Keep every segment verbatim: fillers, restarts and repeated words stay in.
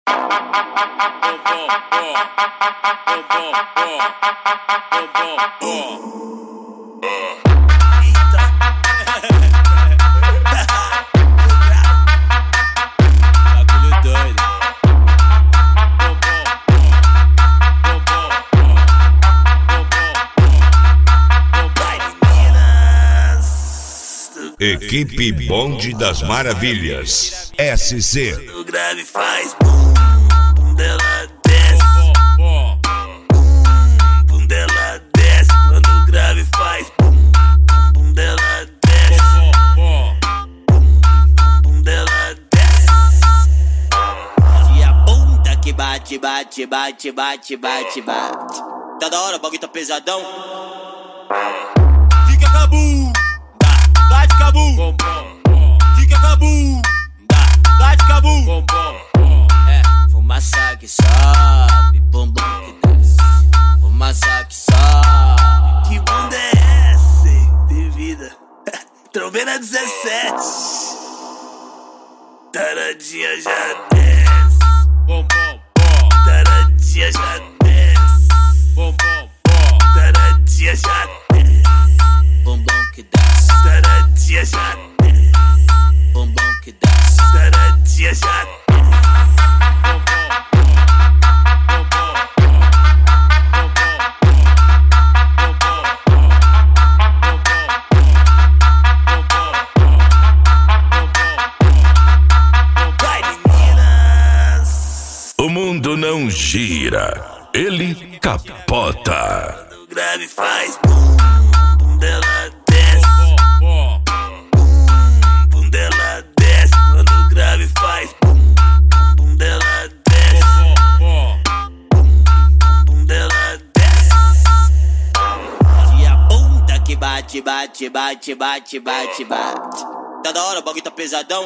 Bagulho doido. Equipe Bonde das Maravilhas, S C. O grave faz bum, bum dela desce, bum, bum dela desce. Quando o grave faz bum, bum, bum dela desce, bum, bum dela desce. E a bunda que bate, bate, bate, bate, bate, bate. Tá da hora, o bagulho tá pesadão. Fica cabum, dá, dá de cabum. Fica cabum, dá, dá de cabum. É, fumaça que sobe, bumbum que desce. Fumaça que sobe. Que bunda é essa, hein, de vida? Trombena dezessete. Taradinha já desce, taradinha já desce, taradinha já desce, Bumbum que desce, taradinha já desce, bumbum que desce. taradinha já desce. Vai, meninas! O mundo não gira, ele capota. O grave faz bum, bum dela desce, bum, bum dela desce. Quando o grave faz bum, bum, bum dela desce, bum, bum dela desce. E a bunda que bate, bate, bate, bate, bate, bate. Tá da hora, o bagulho tá pesadão.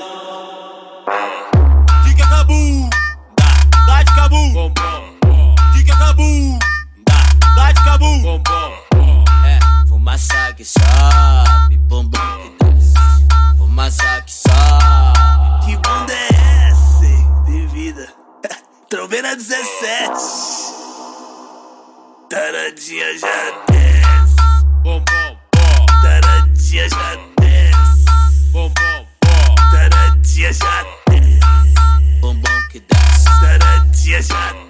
Fica cabum, dá, dá de cabum. Fica cabum, dá, dá de cabum. É, fumaça que sobe, bumbum que desce. Fumaça que sobe. Que bunda é essa, hein, de vida? Trombena dezessete. Taradinha já desce, taradinha já desce, taradinha já desce, Bumbum que desce. taradinha já desce.